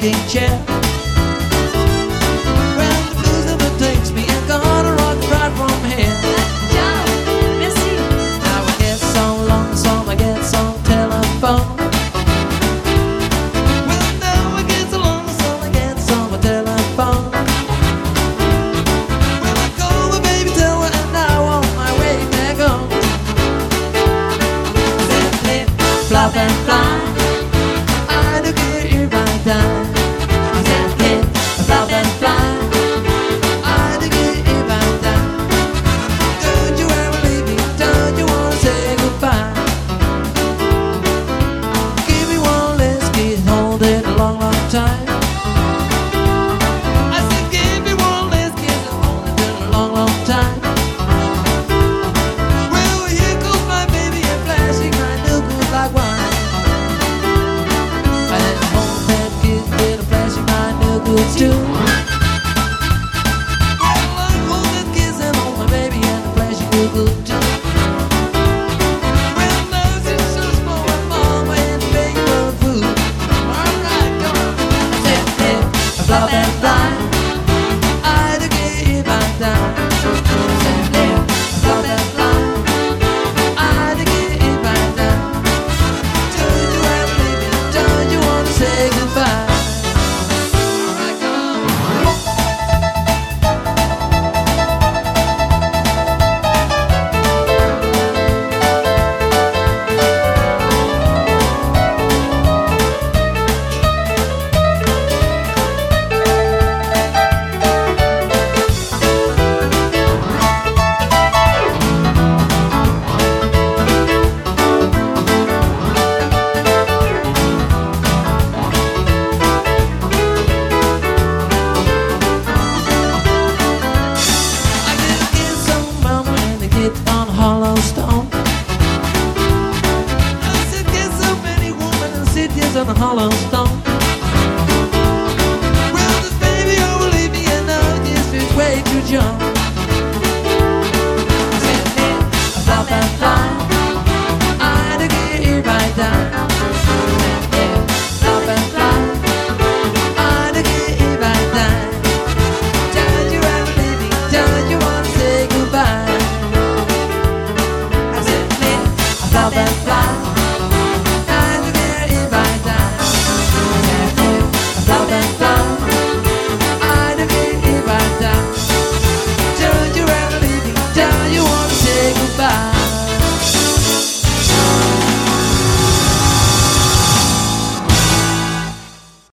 rocking chair. When the blues overtakes me, I'm gonna rock right from here. Ciao, merci. Now I get some long song, I get some telephone. Well, now I get some long song, I get some telephone. Well, I call the baby, tell her, and now on my way back home. Flip, flop and fly, I don't care if I die. I said flip, flop and fly, I don't care if I die. Don't you ever leave me, don't you wanna say goodbye? Give me one last kiss, hold it a long, long time. I said give me one last kiss, hold it a long, long time. Well, here goes my baby and flashing my new good like wine. I let her hold that kiss, with a flashing my new good too. Well, I hold that kiss and hold my baby and the flashing new good too. Well, now she's so small and mama and baby for food. Alright, come on. I said, flip, flop and fly, I don't care if I die. I said, flip, flop and fly, I don't care if I die. Don't you ever leave me, don't you wanna say goodbye? Alright, come on. I get a kiss on mama and a kiss on hollow stone. I said kiss so many women and cities on a hollow stone. Well, this baby overleave me and now this is way too young.